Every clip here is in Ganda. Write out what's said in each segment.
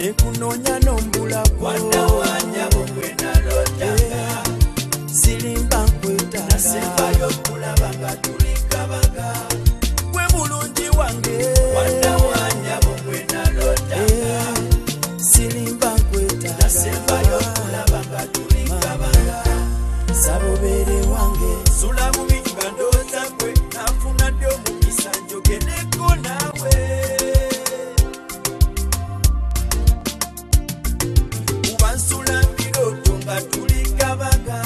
nekunonya nombula Wanda wanya bwe nalotanga sirimba nkwetaaga nasemba yokulabanga tulikabaga gwe mulungi wange Wanda wanya bwe nalotanga sirimba nkwetaaga nasemba yokulabanga tulikabaga sabobere wange sula mu binga ndoza kwe nafuna dde omukisa njogereko naawe ubansula mbiroto nga tulikabaga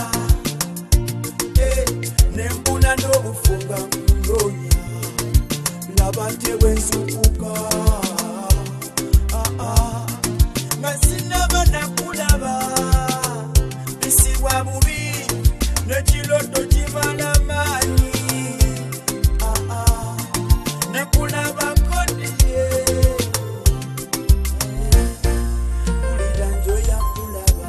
nembuna n'obufunga nkundonya laba nje bwenzukuka nga sinaba nakulaba bisibwa bubi nekiroto kibala maanyi nekulabako ndiye kulira njoya kulaba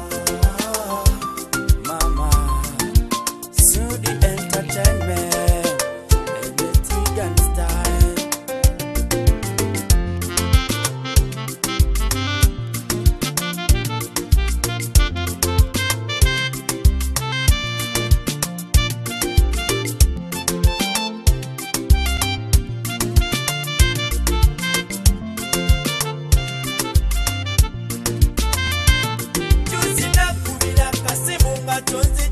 mama Sudi Entertainment and the Tigan Style Juzi nakubira kasimu nga tonzi